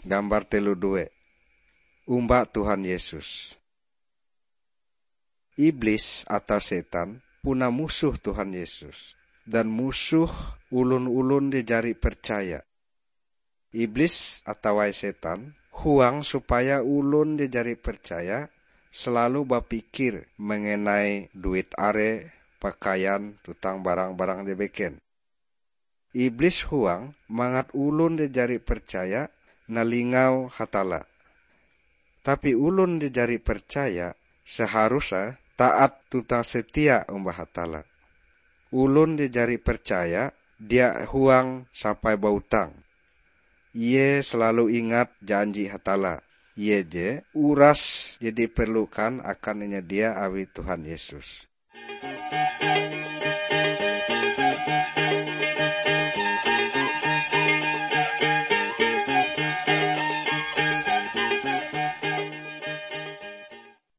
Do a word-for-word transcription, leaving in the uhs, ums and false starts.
Gambar telu due. Umba Tuhan Yesus. Iblis atau setan puna musuh Tuhan Yesus. Dan musuh ulun-ulun di jari percaya. Iblis atau setan huang supaya ulun di jari percaya selalu berpikir mengenai duit are, pakaian, tutang barang-barang dibeken. Iblis huang mangat ulun di jari percaya nalingau hatala. Tapi ulun di jari percaya seharusnya taat tutang setia umbah hatala. Ulun di jari percaya dia huang sampai bautang. Ie selalu ingat janji hatala. Ie je uras jadi perlukan akan dia awi Tuhan Yesus.